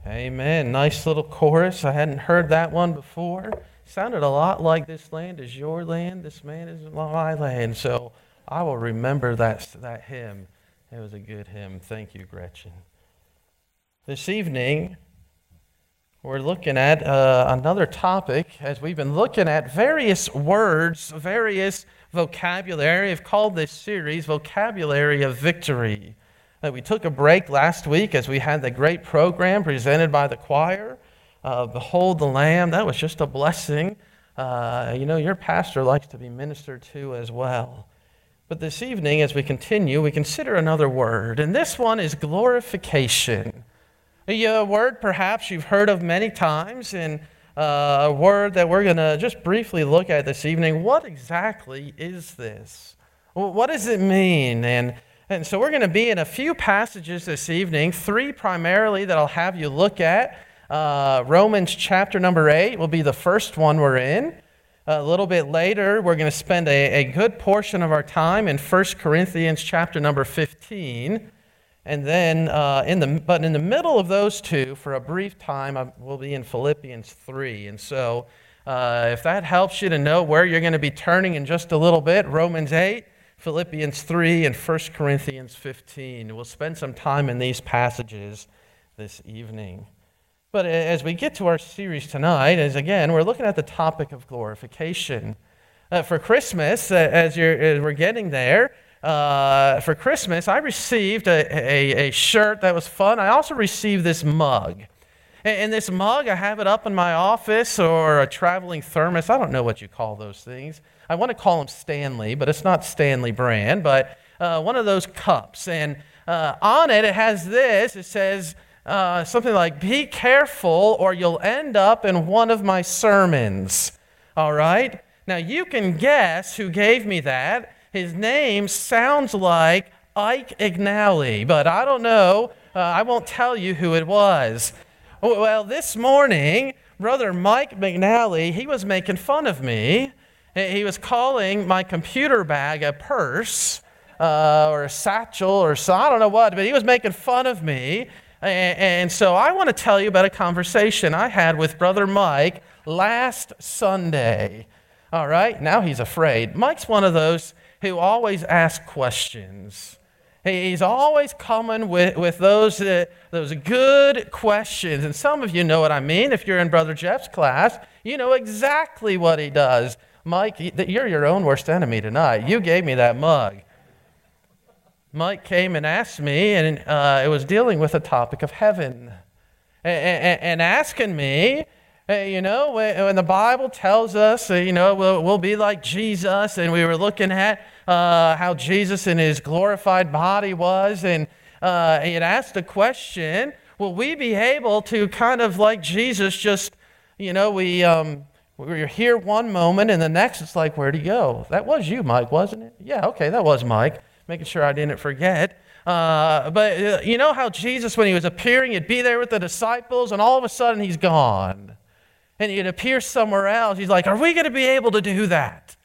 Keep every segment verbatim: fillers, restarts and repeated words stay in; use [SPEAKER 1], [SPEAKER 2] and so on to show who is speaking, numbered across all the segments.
[SPEAKER 1] Amen. Nice little chorus. I hadn't heard that one before. Sounded a lot like "This land is your land, this man is my land." So I will remember that, that hymn. It was a good hymn. Thank you, Gretchen. This evening, we're looking at uh, another topic as we've been looking at various words, various vocabulary. I've called this series Vocabulary of Victory. Uh, we took a break last week as we had the great program presented by the choir, uh, Behold the Lamb. That was just a blessing. Uh, you know, your pastor likes to be ministered to as well. But this evening, as we continue, we consider another word, and this one is glorification. A word perhaps you've heard of many times, and uh, a word that we're going to just briefly look at this evening. What exactly is this? What does it mean? And, and so we're going to be in a few passages this evening, three primarily that I'll have you look at. Uh, Romans chapter number eight will be the first one we're in. A little bit later, we're going to spend a, a good portion of our time in First Corinthians chapter number fifteen. And then, uh, in the but in the middle of those two, for a brief time, I, we'll be in Philippians three. And so, uh, if that helps you to know where you're going to be turning in just a little bit, Romans eight, Philippians three, and First Corinthians fifteen. We'll spend some time in these passages this evening. But as we get to our series tonight, as again, we're looking at the topic of glorification. Uh, for Christmas, uh, as, you're, as we're getting there, Uh, for Christmas, I received a, a, a shirt that was fun. I also received this mug. And, and this mug, I have it up in my office, or a traveling thermos. I don't know what you call those things. I want to call them Stanley, but it's not Stanley brand, but uh, one of those cups. And uh, on it, it has this. It says uh, something like, "Be careful or you'll end up in one of my sermons." All right? Now, you can guess who gave me that. His name sounds like Ike Ignally, but I don't know. Uh, I won't tell you who it was. Well, this morning, Brother Mike McNally, he was making fun of me. He was calling my computer bag a purse uh, or a satchel or so, I don't know what, but he was making fun of me. And, and so I want to tell you about a conversation I had with Brother Mike last Sunday. All right, now he's afraid. Mike's one of those who always asks questions. He's always coming with, with those, uh, those good questions. And some of you know what I mean. If you're in Brother Jeff's class, you know exactly what he does. Mike, you're your own worst enemy tonight. You gave me that mug. Mike came and asked me, and uh, it was dealing with the topic of heaven. And, and, and asking me, Hey, you know, when the Bible tells us, you know, we'll, we'll be like Jesus, and we were looking at uh, how Jesus in his glorified body was, and uh, he had asked the question, will we be able to kind of like Jesus just, you know, we, um, we were here one moment, and the next it's like, where'd he go? That was you, Mike, wasn't it? Yeah, okay, that was Mike, making sure I didn't forget. Uh, but uh, you know how Jesus, when he was appearing, he'd be there with the disciples, and all of a sudden he's gone. And he'd appear somewhere else. He's like, are we going to be able to do that?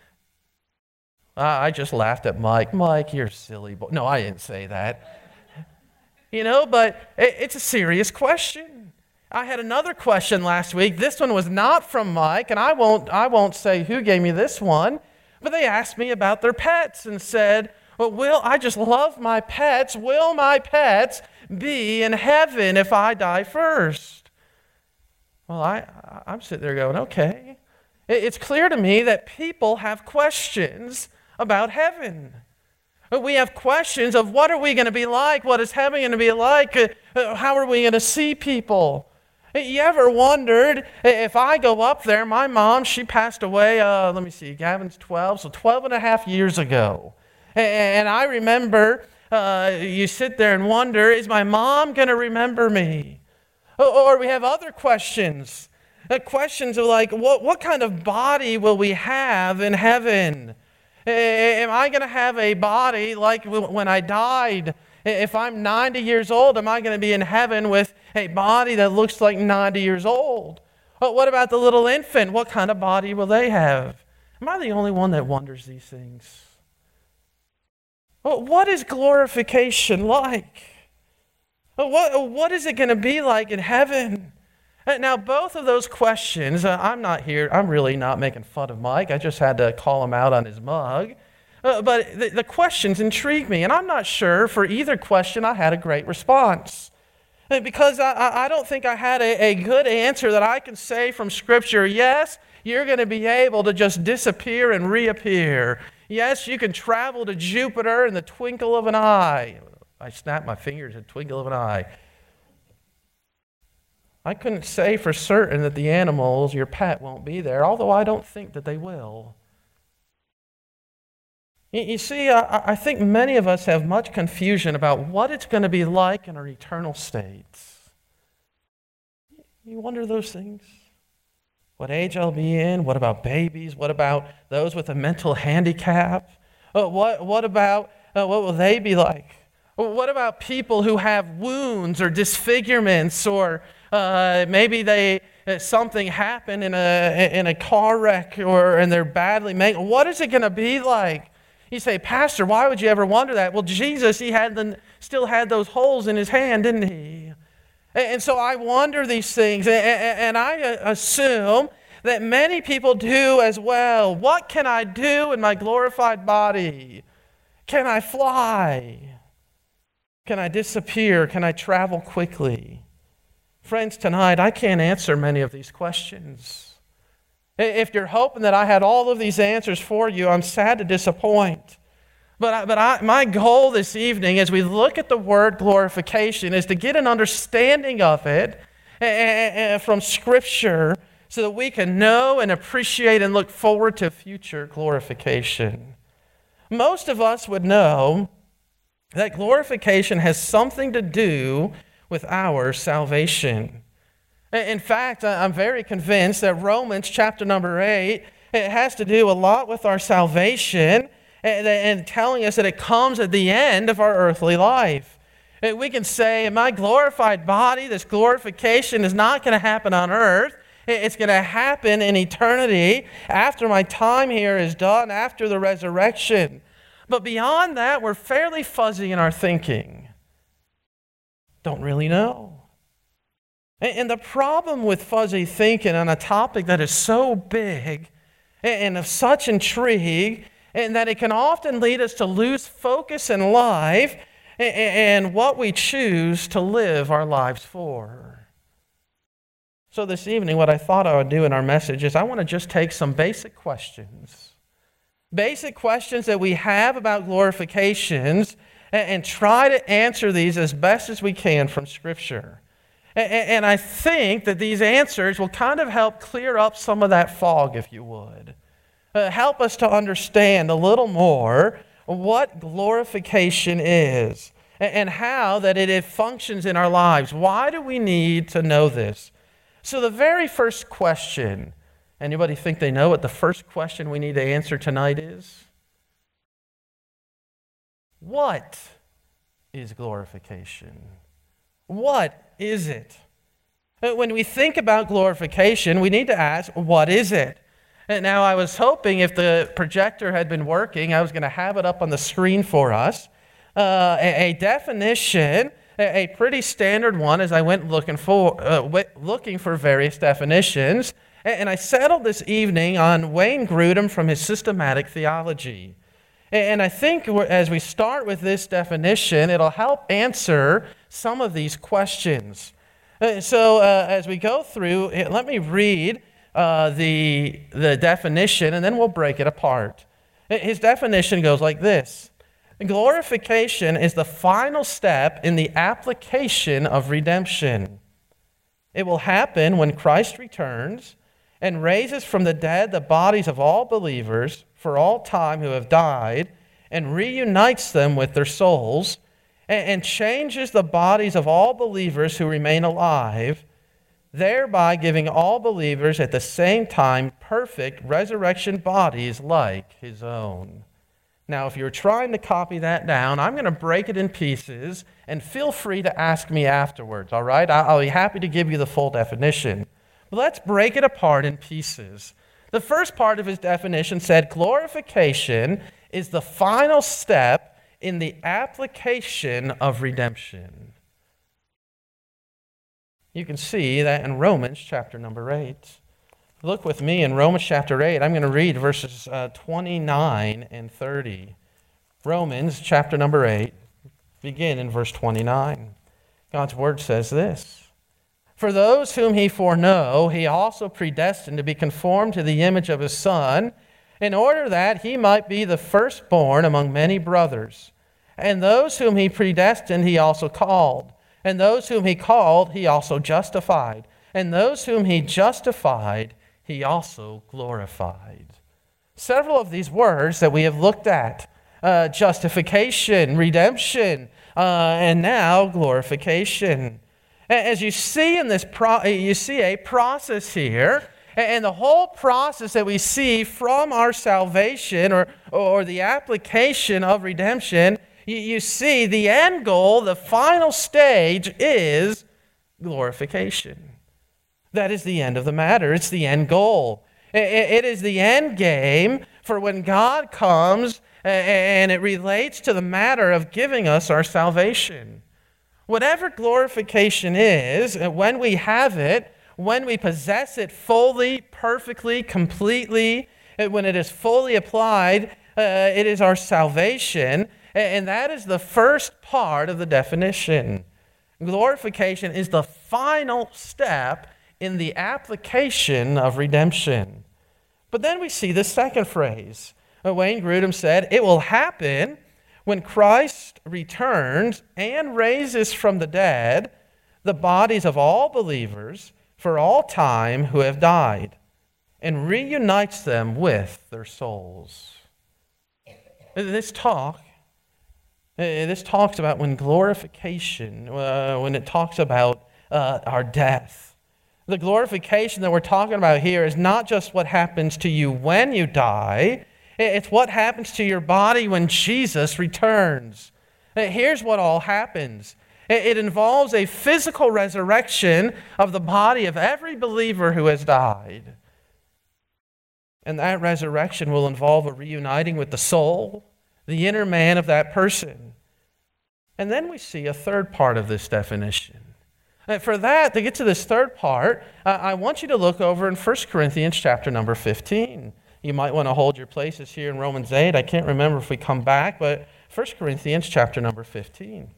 [SPEAKER 1] Uh, I just laughed at Mike. Mike, you're a silly boy. No, I didn't say that. You know, but it, it's a serious question. I had another question last week. This one was not from Mike, and I won't, I won't say who gave me this one, but they asked me about their pets and said, well, will, I just love my pets. Will my pets be in heaven if I die first? Well, I, I'm sitting there going, okay. It's clear to me that people have questions about heaven. We have questions of what are we going to be like? What is heaven going to be like? How are we going to see people? You ever wondered if I go up there, my mom, she passed away, uh, let me see, Gavin's twelve, so twelve and a half years ago. And I remember uh, you sit there and wonder, is my mom going to remember me? Or we have other questions, uh, questions of like, what, what kind of body will we have in heaven? Am I going to have a body like when I died? If I'm ninety years old, am I going to be in heaven with a body that looks like ninety years old? But what about the little infant? What kind of body will they have? Am I the only one that wonders these things? Well, what is glorification like? What, what is it going to be like in heaven? Now, both of those questions, uh, I'm not here, I'm really not making fun of Mike. I just had to call him out on his mug. Uh, but the, the questions intrigue me, and I'm not sure for either question I had a great response. Because I, I don't think I had a, a good answer that I can say from Scripture. Yes, you're going to be able to just disappear and reappear. Yes, you can travel to Jupiter in the twinkle of an eye. I snapped my fingers at the twinkle of an eye. I couldn't say for certain that the animals, your pet, won't be there, although I don't think that they will. You, you see, I, I think many of us have much confusion about what it's going to be like in our eternal states. You wonder those things? What age I'll be in? What about babies? What about those with a mental handicap? Uh, what, what about, uh, what will they be like? What about people who have wounds or disfigurements, or uh, maybe they uh, something happened in a in a car wreck, or and they're badly made? What is it going to be like? You say, Pastor, why would you ever wonder that? Well, Jesus, he had the, still had those holes in his hand, didn't he? And, and so I wonder these things, and, and I assume that many people do as well. What can I do in my glorified body? Can I fly? Can I disappear? Can I travel quickly? Friends, tonight I can't answer many of these questions. If you're hoping that I had all of these answers for you, I'm sad to disappoint. But, I, but I, my goal this evening as we look at the word glorification is to get an understanding of it from Scripture so that we can know and appreciate and look forward to future glorification. Most of us would know that glorification has something to do with our salvation. In fact, I'm very convinced that Romans chapter number eight, it has to do a lot with our salvation and telling us that it comes at the end of our earthly life. We can say, in my glorified body, this glorification is not going to happen on earth. It's going to happen in eternity after my time here is done, after the resurrection. But beyond that, we're fairly fuzzy in our thinking. Don't really know. And the problem with fuzzy thinking on a topic that is so big and of such intrigue, and that it can often lead us to lose focus in life and what we choose to live our lives for. So this evening, what I thought I would do in our message is I want to just take some basic questions. Basic questions that we have about glorifications and, and try to answer these as best as we can from Scripture. And, and I think that these answers will kind of help clear up some of that fog, if you would. Uh, help us to understand a little more what glorification is and, and how that it, it functions in our lives. Why do we need to know this? So the very first question, anybody think they know what the first question we need to answer tonight is? What is glorification? What is it? When we think about glorification, we need to ask, what is it? And now I was hoping if the projector had been working, I was going to have it up on the screen for us. Uh, a, a definition, a, a pretty standard one as I went looking for, uh, looking for various definitions. And I settled this evening on Wayne Grudem from his Systematic Theology. And I think as we start with this definition, it'll help answer some of these questions. So uh, as we go through, let me read uh, the, the definition, and then we'll break it apart. His definition goes like this. Glorification is the final step in the application of redemption. It will happen when Christ returns and raises from the dead the bodies of all believers for all time who have died, and reunites them with their souls, and, and changes the bodies of all believers who remain alive, thereby giving all believers at the same time perfect resurrection bodies like his own. Now, if you're trying to copy that down, I'm going to break it in pieces, and feel free to ask me afterwards, all right? I'll be happy to give you the full definition. But let's break it apart in pieces. The first part of his definition said glorification is the final step in the application of redemption. You can see that in Romans chapter number eight. Look with me in Romans chapter eight. I'm going to read verses uh, twenty-nine and thirty. Romans chapter number eight, begin in verse twenty-nine. God's word says this: "For those whom he foreknow, he also predestined to be conformed to the image of his Son, in order that he might be the firstborn among many brothers. And those whom he predestined, he also called. And those whom he called, he also justified. And those whom he justified, he also glorified." Several of these words that we have looked at: uh, justification, redemption, uh, and now glorification. As you see in this, pro- you see a process here, and the whole process that we see from our salvation or, or the application of redemption, you, you see the end goal, the final stage is glorification. That is the end of the matter. It's the end goal. It, it is the end game for when God comes, and it relates to the matter of giving us our salvation. Whatever glorification is, when we have it, when we possess it fully, perfectly, completely, when it is fully applied, uh, it is our salvation. And that is the first part of the definition. Glorification is the final step in the application of redemption. But then we see the second phrase. Wayne Grudem said, "It will happen when Christ returns and raises from the dead the bodies of all believers for all time who have died, and reunites them with their souls." This talk, this talks about when glorification, uh, when it talks about uh, our death. The glorification that we're talking about here is not just what happens to you when you die. It's what happens to your body when Jesus returns. Here's what all happens. It involves a physical resurrection of the body of every believer who has died. And that resurrection will involve a reuniting with the soul, the inner man of that person. And then we see a third part of this definition. And for that, to get to this third part, I want you to look over in First Corinthians chapter number fifteen. You might want to hold your places here in Romans eight. I can't remember if we come back, but First Corinthians chapter number fifteen.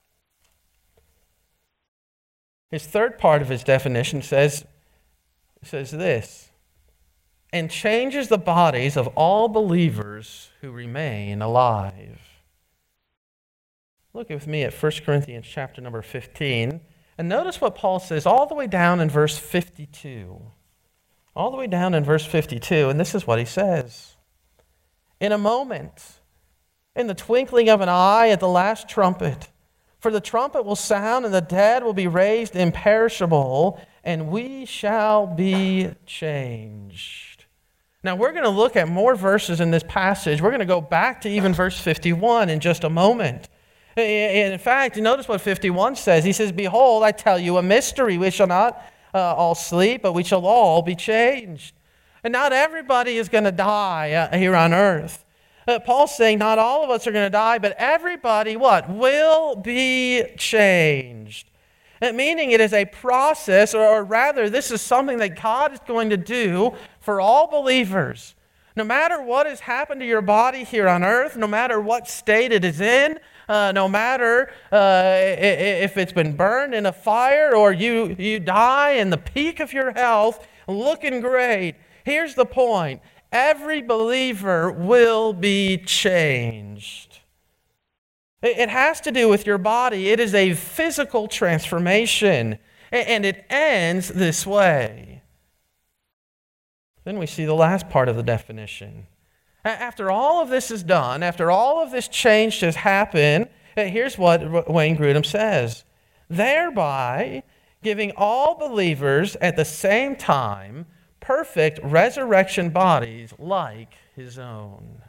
[SPEAKER 1] His third part of his definition says, says this: "And changes the bodies of all believers who remain alive." Look with me at First Corinthians chapter number fifteen, and notice what Paul says all the way down in verse fifty-two. All the way down in verse fifty-two, and this is what he says: "In a moment, in the twinkling of an eye, at the last trumpet, for the trumpet will sound, and the dead will be raised imperishable, and we shall be changed." Now, we're going to look at more verses in this passage. We're going to go back to even verse fifty-one in just a moment. In fact, notice what fifty-one says. He says, "Behold, I tell you a mystery. We shall not uh, all sleep, but we shall all be changed." And not everybody is going to die uh, here on earth. Uh, Paul's saying not all of us are going to die, but everybody, what? Will be changed. Uh, meaning it is a process, or, or rather, this is something that God is going to do for all believers. No matter what has happened to your body here on earth, no matter what state it is in, uh, no matter uh, if it's been burned in a fire or you, you die in the peak of your health, looking great, here's the point. Every believer will be changed. It has to do with your body. It is a physical transformation, and it ends this way. Then we see the last part of the definition. After all of this is done, after all of this change has happened, here's what Wayne Grudem says: "Thereby giving all believers at the same time perfect resurrection bodies like his own."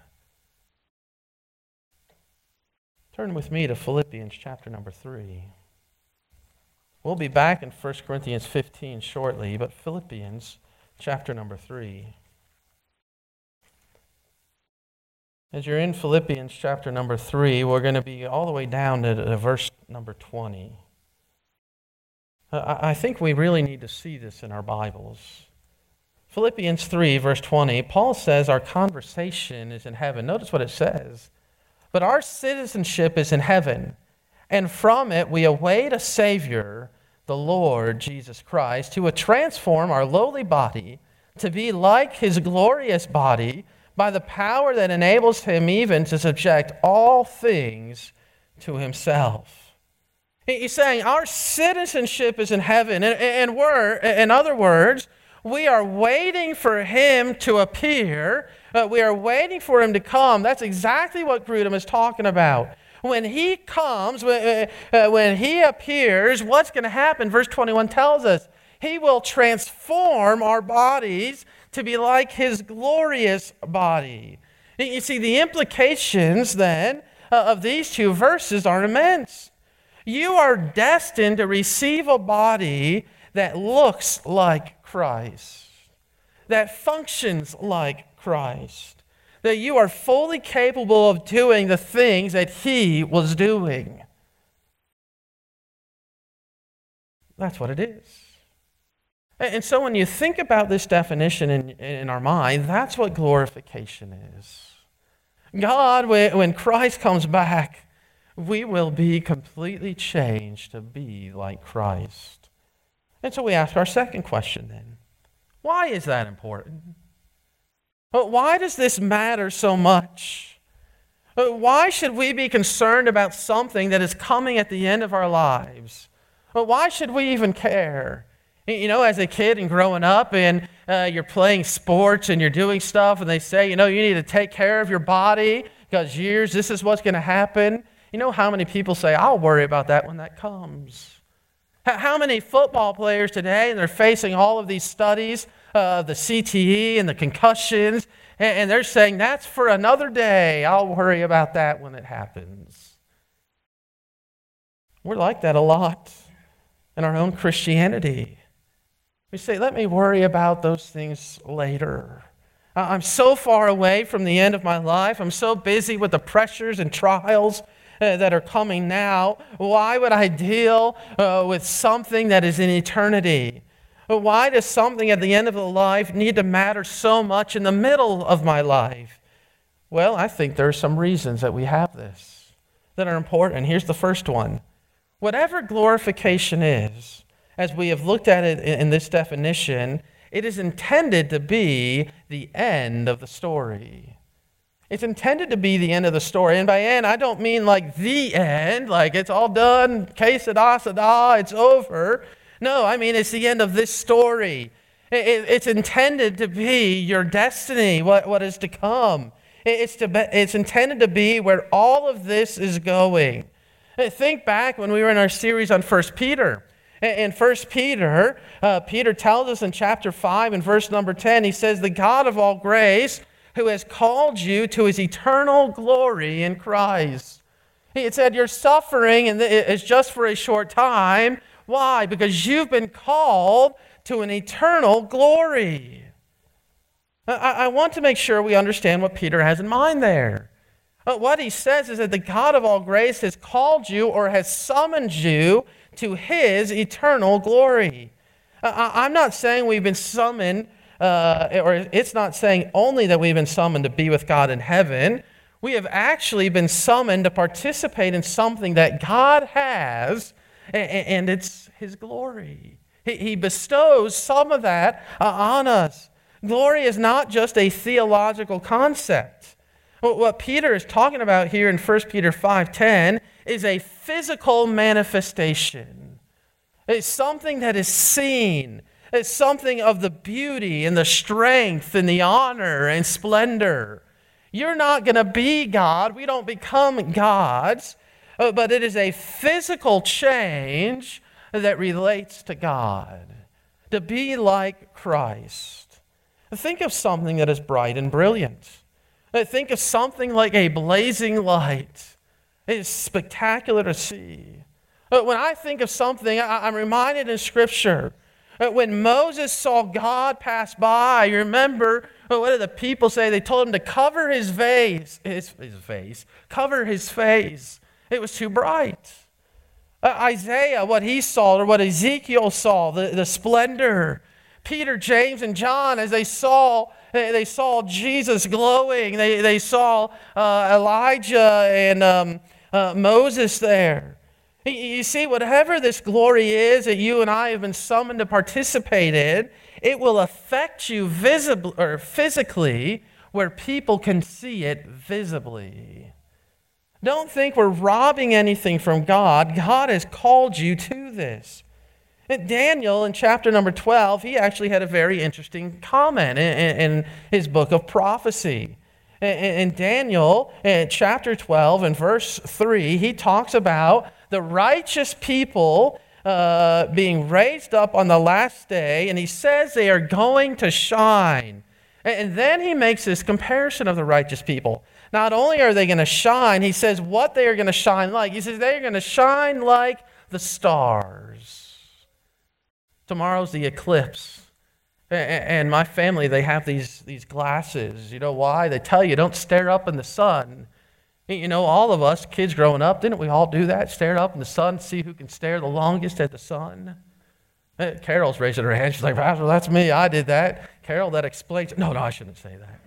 [SPEAKER 1] Turn with me to Philippians chapter number three. We'll be back in First Corinthians fifteen shortly, but Philippians chapter number three. As you're in Philippians chapter number three, we're going to be all the way down to, to verse number twenty. Uh, I I think we really need to see this in our Bibles. Philippians three, verse twenty, Paul says our conversation is in heaven. Notice what it says. But our citizenship is in heaven, and from it we await a Savior, the Lord Jesus Christ, who would transform our lowly body to be like his glorious body by the power that enables him even to subject all things to himself. He's saying our citizenship is in heaven, and, and we're, in other words, we are waiting for him to appear. Uh, we are waiting for him to come. That's exactly what Grudem is talking about. When he comes, when, uh, when he appears, what's going to happen? Verse twenty-one tells us he will transform our bodies to be like his glorious body. You see, the implications then uh, of these two verses are immense. You are destined to receive a body that looks like Christ, that functions like Christ, that you are fully capable of doing the things that he was doing. That's what it is. And so when you think about this definition in, in our mind, that's what glorification is. God, when Christ comes back, we will be completely changed to be like Christ. And so we ask our second question then. Why is that important? But why does this matter so much? Why should we be concerned about something that is coming at the end of our lives? Why should we even care? You know, as a kid and growing up and uh, you're playing sports and you're doing stuff and they say, you know, you need to take care of your body because years, this is what's going to happen. You know how many people say, I'll worry about that when that comes. How many football players today, and they're facing all of these studies, uh, the C T E and the concussions, and, and they're saying, that's for another day. I'll worry about that when it happens. We're like that a lot in our own Christianity. We say, let me worry about those things later. I'm so far away from the end of my life. I'm so busy with the pressures and trials uh, that are coming now. Why would I deal uh, with something that is in eternity? Why does something at the end of the life need to matter so much in the middle of my life? Well, I think there are some reasons that we have this that are important. Here's the first one. Whatever glorification is, as we have looked at it in this definition, it is intended to be the end of the story. It's intended to be the end of the story. And by end, I don't mean like the end, like it's all done, que sada, sada, it's over. No, I mean it's the end of this story. It's intended to be your destiny, what, what is to come. It's, to be, it's intended to be where all of this is going. Think back when we were in our series on First Peter. In First Peter, uh, Peter tells us in chapter five and verse number ten, he says, the God of all grace who has called you to his eternal glory in Christ. He said your suffering is just for a short time. Why? Because you've been called to an eternal glory. I, I want to make sure we understand what Peter has in mind there. Uh, what he says is that the God of all grace has called you or has summoned you to his eternal glory. Uh, I'm not saying we've been summoned, uh, or it's not saying only that we've been summoned to be with God in heaven. We have actually been summoned to participate in something that God has, and it's his glory. He bestows some of that on us. Glory is not just a theological concept. What Peter is talking about here in First Peter five ten is a physical manifestation. It's something that is seen. It's something of the beauty and the strength and the honor and splendor. You're not going to be God. We don't become gods. But it is a physical change that relates to God. To be like Christ. Think of something that is bright and brilliant. Think of something like a blazing light. It is spectacular to see. But when I think of something, I'm reminded in Scripture that when Moses saw God pass by, you remember, what did the people say? They told him to cover his face, his, his face, cover his face. It was too bright. Uh, Isaiah, what he saw, or what Ezekiel saw, the, the splendor. Peter, James, and John, as they saw, they saw Jesus glowing. They, they saw uh, Elijah and um, uh, Moses there. You see, whatever this glory is that you and I have been summoned to participate in, it will affect you visibly or physically where people can see it visibly. Don't think we're robbing anything from God. God has called you to this. And Daniel, in chapter number twelve, he actually had a very interesting comment in, in his book of prophecy. In Daniel, in chapter twelve, and verse three, he talks about the righteous people uh, being raised up on the last day, and he says they are going to shine. And then he makes this comparison of the righteous people. Not only are they going to shine, he says what they are going to shine like. He says they're going to shine like the stars. Tomorrow's the eclipse. And my family, they have these, these glasses. You know why? They tell you don't stare up in the sun. You know, all of us, kids growing up, didn't we all do that? Stare up in the sun, see who can stare the longest at the sun? Carol's raising her hand. She's like, Pastor, that's me. I did that. Carol, that explains it. No, no, I shouldn't say that.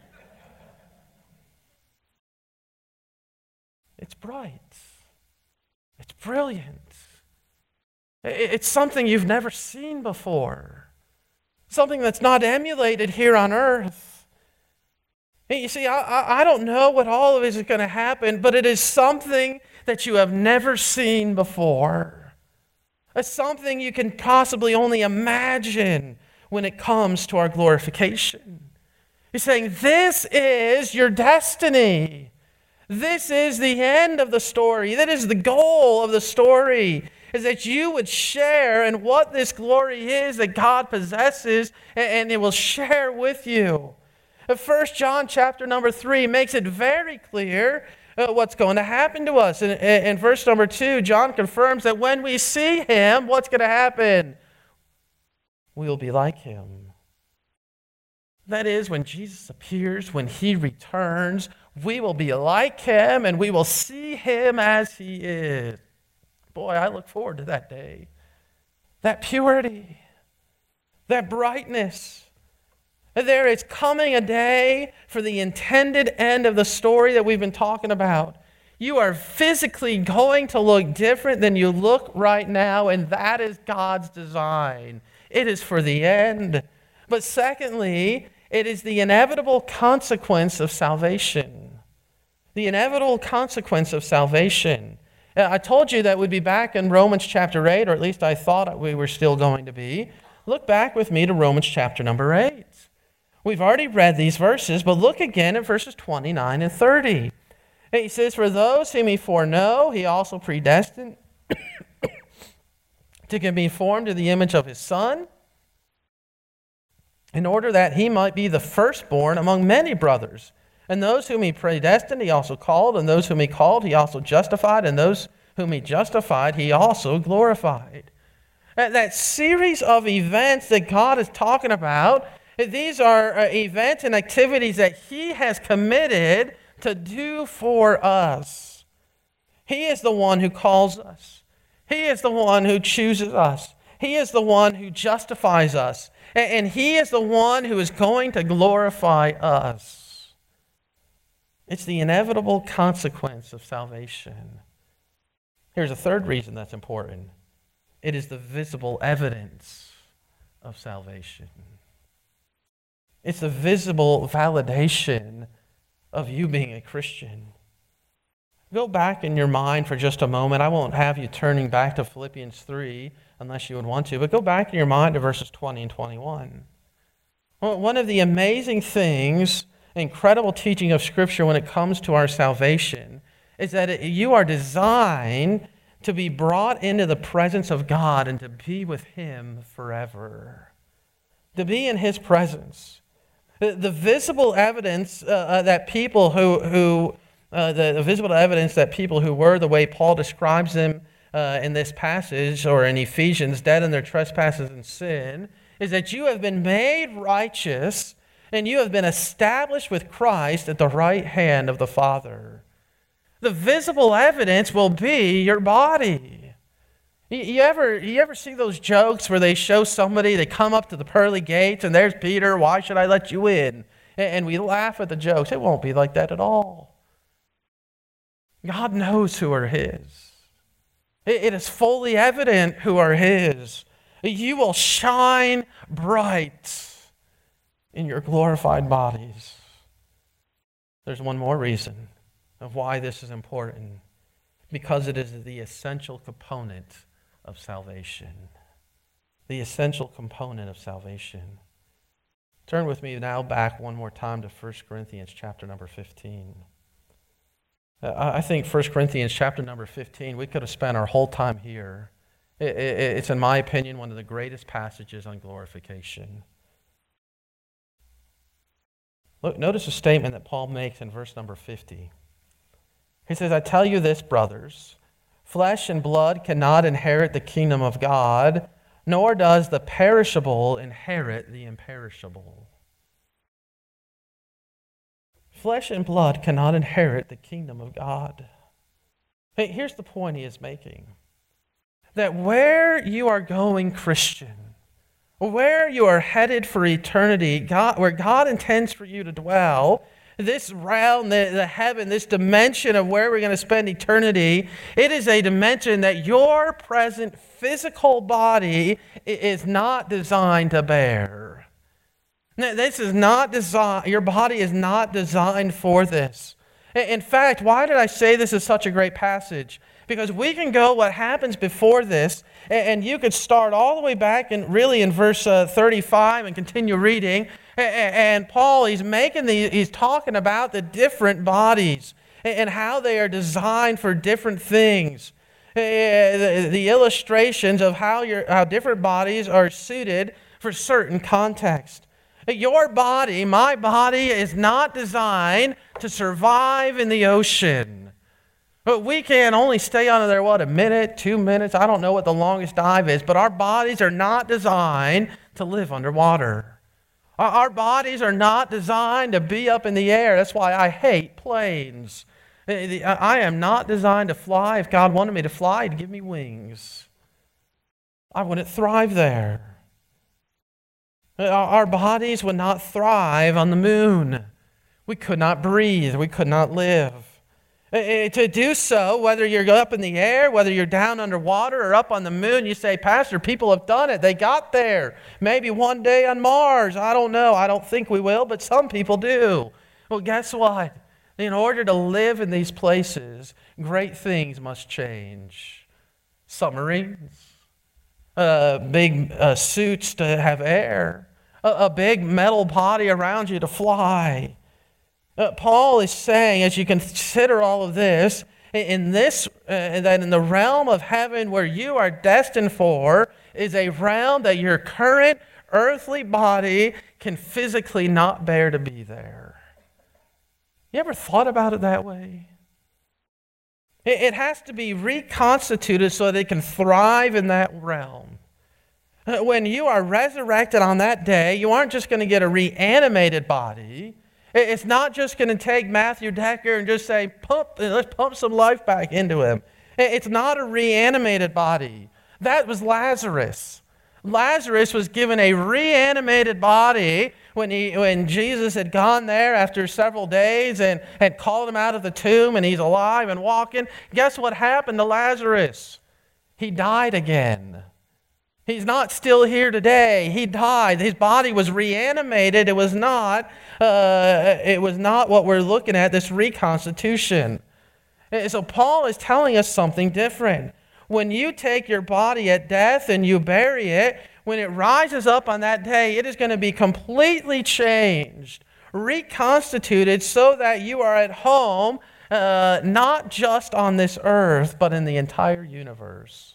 [SPEAKER 1] It's bright. It's brilliant. It's something you've never seen before. Something that's not emulated here on earth. You see, I, I don't know what all of it is going to happen, but it is something that you have never seen before. It's something you can possibly only imagine when it comes to our glorification. He's saying, this is your destiny. This is the end of the story. That is the goal of the story, is that you would share in what this glory is that God possesses, and it will share with you. First John chapter number three makes it very clear uh, what's going to happen to us. In, in verse number two, John confirms that when we see him, what's going to happen? We'll be like him. That is, when Jesus appears, when he returns, we will be like him and we will see him as he is. Boy, I look forward to that day. That purity, that brightness. There is coming a day for the intended end of the story that we've been talking about. You are physically going to look different than you look right now, and that is God's design. It is for the end. But secondly, it is the inevitable consequence of salvation. The inevitable consequence of salvation. I told you that we'd be back in Romans chapter eight, or at least I thought we were still going to be. Look back with me to Romans chapter number eight. We've already read these verses, but look again at verses twenty-nine and thirty. He says, for those whom he foreknow, he also predestined to be conformed to the image of his Son, in order that he might be the firstborn among many brothers. And those whom he predestined, he also called, and those whom he called, he also justified, and those whom he justified, he also glorified. That series of events that God is talking about, these are events and activities that he has committed to do for us. He is the one who calls us. He is the one who chooses us. He is the one who justifies us. And he is the one who is going to glorify us. It's the inevitable consequence of salvation. Here's a third reason that's important. It is the visible evidence of salvation. It's the visible validation of you being a Christian. Go back in your mind for just a moment. I won't have you turning back to Philippians three unless you would want to, but go back in your mind to verses twenty and twenty-one. Well, one of the amazing things, incredible teaching of Scripture when it comes to our salvation, is that it, you are designed to be brought into the presence of God and to be with him forever. To be in his presence. The, the visible evidence uh, that people who, who uh, the, the visible evidence that people who were the way Paul describes them uh, in this passage, or in Ephesians, dead in their trespasses and sin, is that you have been made righteous and you have been established with Christ at the right hand of the Father. The visible evidence will be your body. You, you ever you ever see those jokes where they show somebody, they come up to the pearly gates, and there's Peter, why should I let you in? And, and we laugh at the jokes. It won't be like that at all. God knows who are his. It, it is fully evident who are his. You will shine bright in your glorified bodies. There's one more reason of why this is important. Because it is the essential component of salvation. The essential component of salvation. Turn with me now back one more time to First Corinthians chapter number fifteen. Uh, I think First Corinthians chapter number fifteen, we could have spent our whole time here. It, it, it's, in my opinion, one of the greatest passages on glorification. Look, notice a statement that Paul makes in verse number fifty. He says, I tell you this, brothers, flesh and blood cannot inherit the kingdom of God, nor does the perishable inherit the imperishable. Flesh and blood cannot inherit the kingdom of God. Hey, here's the point he is making. That where you are going, Christian, where you are headed for eternity, God, where God intends for you to dwell, this realm, the, the heaven, this dimension of where we're going to spend eternity, it is a dimension that your present physical body is not designed to bear. This is not designed, your body is not designed for this. In fact, why did I say this is such a great passage? Because we can go what happens before this, and you could start all the way back and really in verse uh, thirty-five and continue reading. And Paul, he's making the, he's talking about the different bodies and how they are designed for different things. The, the illustrations of how your how different bodies are suited for certain context. Your body, my body, is not designed to survive in the ocean. But we can only stay under there, what, a minute, two minutes? I don't know what the longest dive is, but our bodies are not designed to live underwater. Our bodies are not designed to be up in the air. That's why I hate planes. I am not designed to fly. If God wanted me to fly, He'd give me wings. I wouldn't thrive there. Our bodies would not thrive on the moon. We could not breathe. We could not live. To do so, whether you're up in the air, whether you're down underwater or up on the moon, you say, Pastor, people have done it. They got there. Maybe one day on Mars. I don't know. I don't think we will, but some people do. Well, guess what? In order to live in these places, great things must change. Submarines, uh, big uh, suits to have air, a, a big metal body around you to fly. Uh, Paul is saying, as you consider all of this, in this, uh, that in the realm of heaven where you are destined for is a realm that your current earthly body can physically not bear to be there. You ever thought about it that way? It, it has to be reconstituted so that it can thrive in that realm. Uh, when you are resurrected on that day, you aren't just going to get a reanimated body. It's not just going to take Matthew Decker and just say, pump, let's pump some life back into him. It's not a reanimated body. That was Lazarus. Lazarus was given a reanimated body when he, when Jesus had gone there after several days and had called him out of the tomb and he's alive and walking. Guess what happened to Lazarus? He died again. He's not still here today. He died. His body was reanimated. It was not, uh, it was not what we're looking at, this reconstitution. So Paul is telling us something different. When you take your body at death and you bury it, when it rises up on that day, it is going to be completely changed, reconstituted so that you are at home, uh, not just on this earth, but in the entire universe.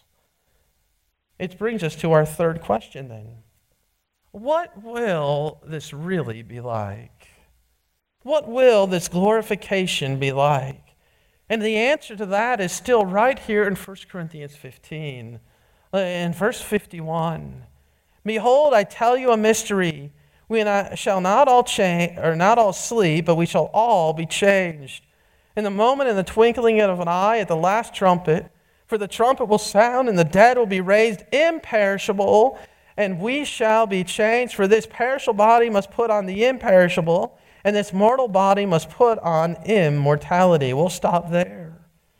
[SPEAKER 1] It brings us to our third question then. What will this really be like? What will this glorification be like? And the answer to that is still right here in First Corinthians fifteen. In verse fifty-one. Behold, I tell you a mystery. We shall not all change, or not all sleep, but we shall all be changed. In the moment, in the twinkling of an eye, at the last trumpet. For the trumpet will sound, and the dead will be raised imperishable, and we shall be changed. For this perishable body must put on the imperishable, and this mortal body must put on immortality. We'll stop there.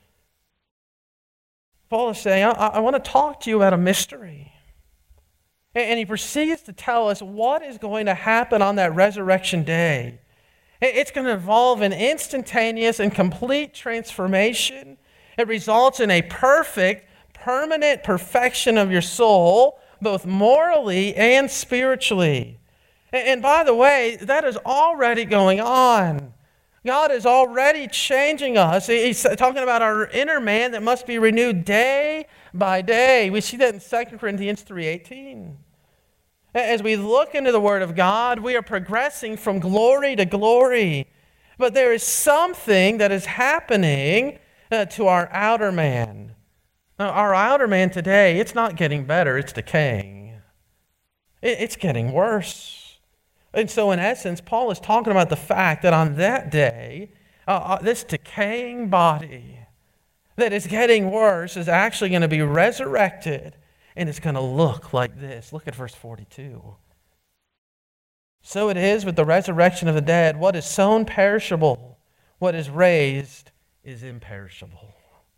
[SPEAKER 1] Paul is saying, I, I want to talk to you about a mystery. And he proceeds to tell us what is going to happen on that resurrection day. It's going to involve an instantaneous and complete transformation. It results in a perfect, permanent perfection of your soul, both morally and spiritually. And by the way, that is already going on. God is already changing us. He's talking about our inner man that must be renewed day by day. We see that in Second Corinthians three eighteen. As we look into the Word of God, we are progressing from glory to glory. But there is something that is happening uh, to our outer man. Now, our outer man today, it's not getting better, it's decaying. It, it's getting worse. And so in essence, Paul is talking about the fact that on that day, uh, uh, this decaying body that is getting worse is actually going to be resurrected, and it's going to look like this. Look at verse forty-two. So it is with the resurrection of the dead. What is sown perishable, what is raised is imperishable.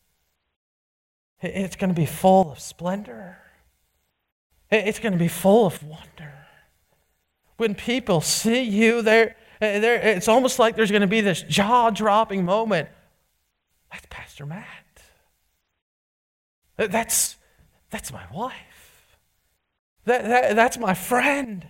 [SPEAKER 1] It's going to be full of splendor. It's going to be full of wonder. When people see you, they're, they're, it's almost like there's going to be this jaw-dropping moment. That's Pastor Matt. That's, that's my wife. That, that, that's my friend.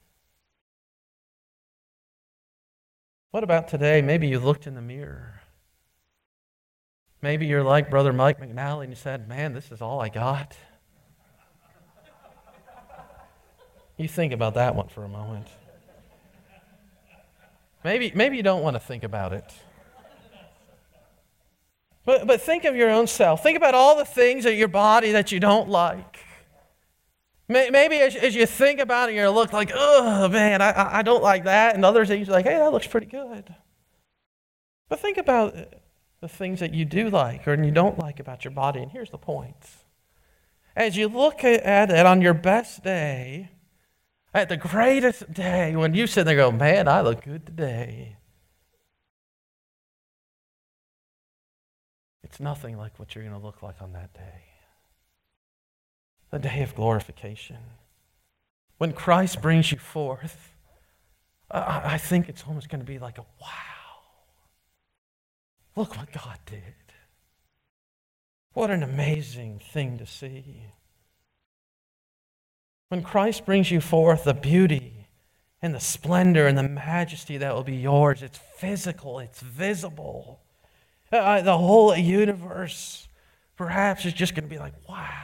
[SPEAKER 1] What about today? Maybe you looked in the mirror. Maybe you're like Brother Mike McNally and you said, man, this is all I got. You think about that one for a moment. Maybe, maybe you don't want to think about it. But, but think of your own self. Think about all the things at your body that you don't like. Maybe as, as you think about it, you're going to look like, oh, man, I, I don't like that. And other things, you're like, hey, that looks pretty good. But think about the things that you do like or you don't like about your body. And here's the point. As you look at it on your best day, at the greatest day, when you sit there and go, man, I look good today. It's nothing like what you're going to look like on that day. The day of glorification. When Christ brings you forth, I, I think it's almost going to be like a wow. Look what God did. What an amazing thing to see. When Christ brings you forth, the beauty and the splendor and the majesty that will be yours, it's physical, it's visible. Uh, the whole universe perhaps is just going to be like, wow.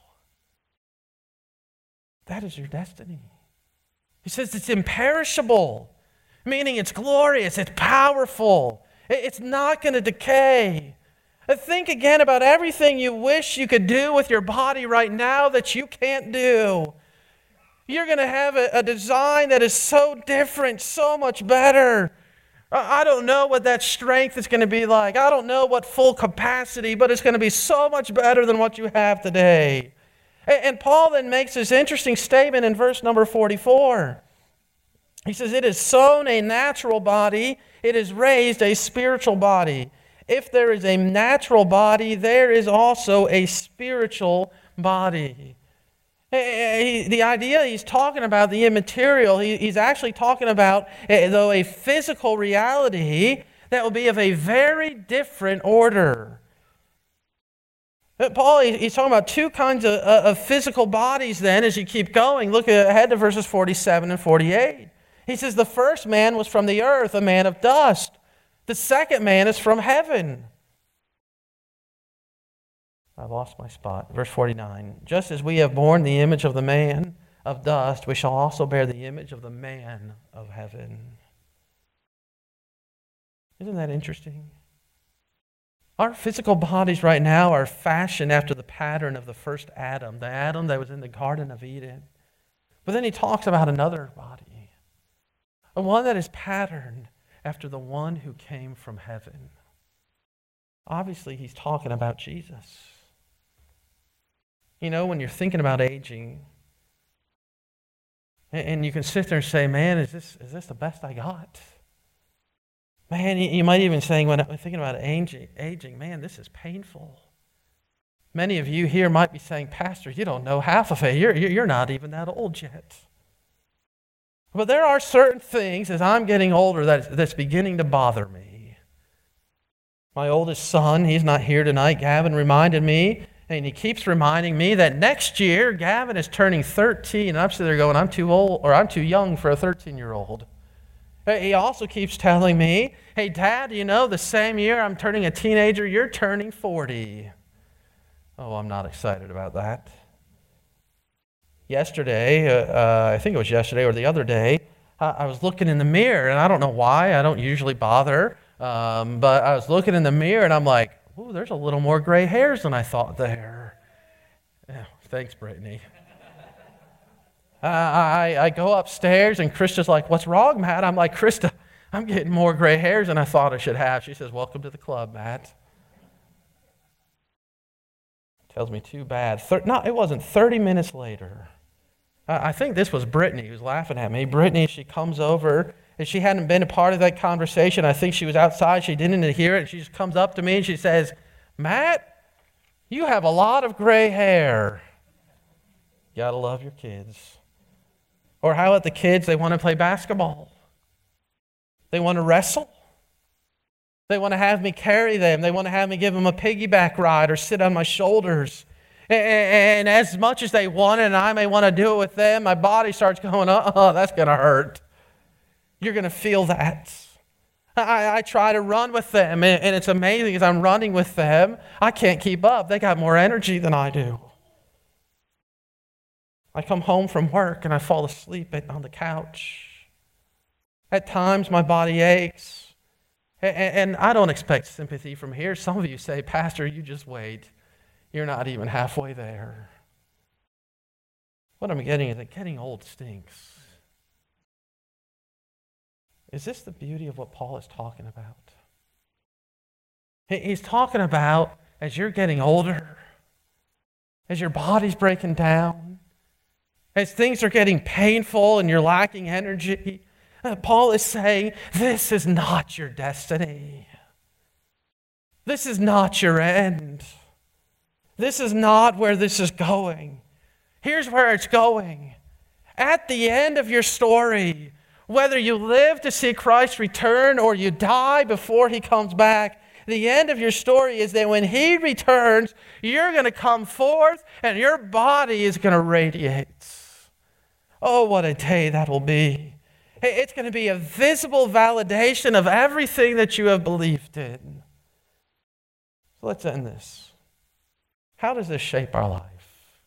[SPEAKER 1] That is your destiny. He says it's imperishable, meaning it's glorious, it's powerful, it's not going to decay. Think again about everything you wish you could do with your body right now that you can't do. You're going to have a, a design that is so different, so much better. I don't know what that strength is going to be like. I don't know what full capacity, but it's going to be so much better than what you have today. And Paul then makes this interesting statement in verse number forty-four. He says, it is sown a natural body, it is raised a spiritual body. If there is a natural body, there is also a spiritual body. The idea he's talking about, the immaterial, he's actually talking about, though, a physical reality that will be of a very different order. Paul, he's talking about two kinds of, of physical bodies then as you keep going. Look ahead to verses forty-seven and forty-eight. He says, the first man was from the earth, a man of dust. The second man is from heaven. I lost my spot. Verse forty-nine. Just as we have borne the image of the man of dust, we shall also bear the image of the man of heaven. Isn't that interesting? Our physical bodies right now are fashioned after the pattern of the first Adam, the Adam that was in the Garden of Eden. But then he talks about another body, a one that is patterned after the one who came from heaven. Obviously, he's talking about Jesus. You know, when you're thinking about aging, and you can sit there and say, man, is this is this the best I got? Man, you might even say, when I'm thinking about aging, aging, man, this is painful. Many of you here might be saying, Pastor, you don't know half of it. You're, you're not even that old yet. But there are certain things as I'm getting older that, that's beginning to bother me. My oldest son, he's not here tonight. Gavin reminded me, and he keeps reminding me that next year, Gavin is turning thirteen. And I'm sitting there going, I'm too old, or I'm too young for a thirteen-year-old. He also keeps telling me, hey, Dad, you know, the same year I'm turning a teenager, you're turning forty. Oh, I'm not excited about that. Yesterday, uh, uh, I think it was yesterday or the other day, I, I was looking in the mirror, and I don't know why. I don't usually bother. Um, but I was looking in the mirror, and I'm like, ooh, there's a little more gray hairs than I thought there. Yeah, thanks, Brittany. Uh, I, I go upstairs, and Krista's like, what's wrong, Matt? I'm like, Krista, I'm getting more gray hairs than I thought I should have. She says, welcome to the club, Matt. Tells me too bad. Thir- no, it wasn't. thirty minutes later. Uh, I think this was Brittany who's laughing at me. Brittany, she comes over, and she hadn't been a part of that conversation. I think she was outside. She didn't hear it. And she just comes up to me, and she says, Matt, you have a lot of gray hair. You gotta love your kids. Or how about the kids, they want to play basketball. They want to wrestle. They want to have me carry them. They want to have me give them a piggyback ride or sit on my shoulders. And as much as they want it, and I may want to do it with them, my body starts going, oh, that's going to hurt. You're going to feel that. I, I try to run with them, and it's amazing as I'm running with them, I can't keep up. They got more energy than I do. I come home from work and I fall asleep on the couch. At times my body aches. And I don't expect sympathy from here. Some of you say, Pastor, you just wait. You're not even halfway there. What I'm getting is that getting old stinks. Is this the beauty of what Paul is talking about? He's talking about as you're getting older, as your body's breaking down, as things are getting painful and you're lacking energy, Paul is saying, this is not your destiny. This is not your end. This is not where this is going. Here's where it's going. At the end of your story, whether you live to see Christ return or you die before he comes back, the end of your story is that when he returns, you're going to come forth and your body is going to radiate. Oh, what a day that will be. It's going to be a visible validation of everything that you have believed in. So let's end this. How does this shape our life?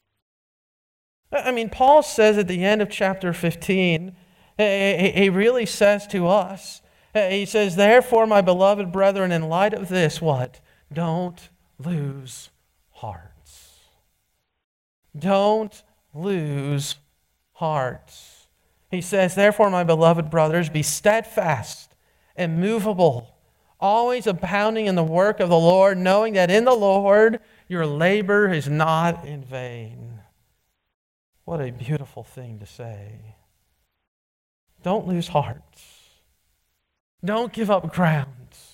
[SPEAKER 1] I mean, Paul says at the end of chapter fifteen, he really says to us, he says, therefore, my beloved brethren, in light of this, what? Don't lose hearts. Don't lose hearts. He says, therefore, my beloved brothers, be steadfast, immovable, always abounding in the work of the Lord, knowing that in the Lord your labor is not in vain. What a beautiful thing to say. Don't lose hearts. Don't give up ground.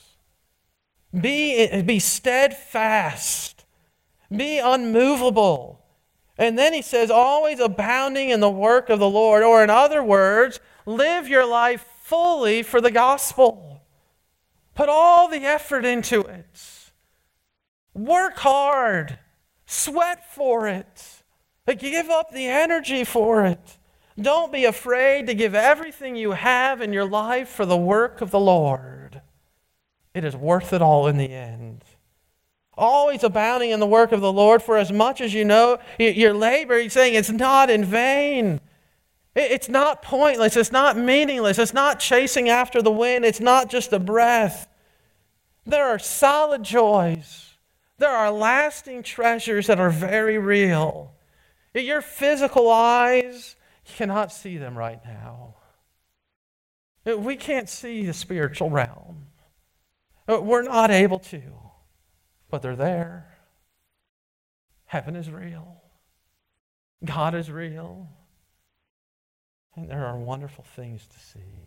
[SPEAKER 1] Be, be steadfast. Be unmovable. And then he says, always abounding in the work of the Lord. Or in other words, live your life fully for the gospel. Put all the effort into it. Work hard. Sweat for it. Give up the energy for it. Don't be afraid to give everything you have in your life for the work of the Lord. It is worth it all in the end. Always abounding in the work of the Lord, for as much as you know your labor, he's saying it's not in vain. It's not pointless. It's not meaningless. It's not chasing after the wind. It's not just a breath. There are solid joys. There are lasting treasures that are very real. Your physical eyes, you cannot see them right now. We can't see the spiritual realm. We're not able to, but they're there. Heaven is real. God is real. And there are wonderful things to see.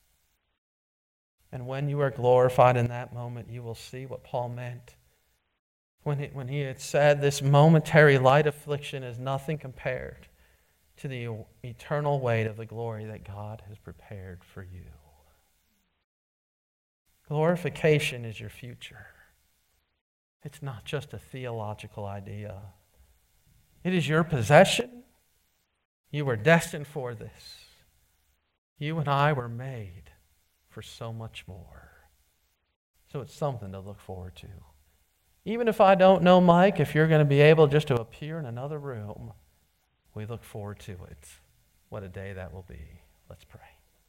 [SPEAKER 1] And when you are glorified in that moment, you will see what Paul meant when he, when he had said this momentary light affliction is nothing compared to the eternal weight of the glory that God has prepared for you. Glorification is your future. It's not just a theological idea. It is your possession. You were destined for this. You and I were made for so much more. So it's something to look forward to. Even if I don't know, Mike, if you're going to be able just to appear in another room, we look forward to it. What a day that will be. Let's pray.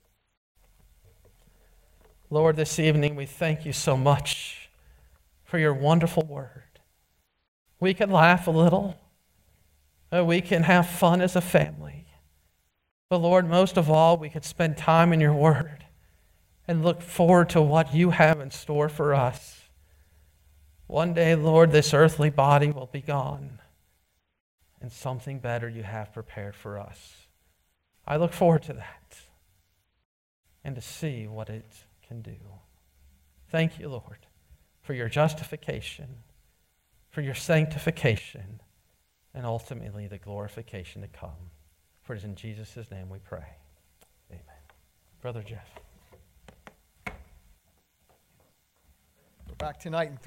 [SPEAKER 1] Lord, this evening we thank you so much for your wonderful word. We can laugh a little. We can have fun as a family. But Lord, most of all, we can spend time in your word and look forward to what you have in store for us. One day, Lord, this earthly body will be gone, and something better you have prepared for us. I look forward to that and to see what it can do. Thank you, Lord, for your justification, for your sanctification, and ultimately the glorification to come. For it is in Jesus' name we pray. Amen. Brother Jeff.
[SPEAKER 2] We're back tonight in